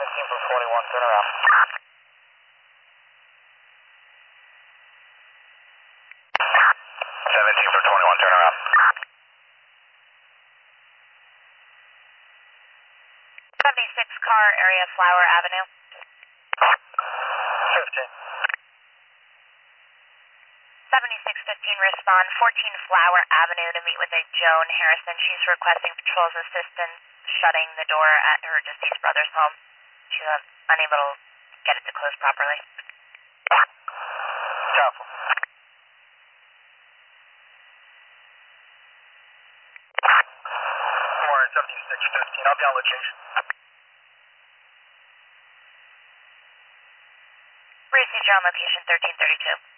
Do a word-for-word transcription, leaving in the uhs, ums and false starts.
seventeen from twenty-one, turn around. seventeen from twenty-one, turn around. seventy-six car, area Flower Avenue. fifteen. seventy-six fifteen respond, fourteen Flower Avenue to meet with a Joan Harrison. She's requesting patrol's assistance shutting the door at her deceased brother's home. She's uh, unable to get it to close properly. Careful. Warren, seventy-six fifteen, I'll be on location. Received, you're on location thirteen thirty-two.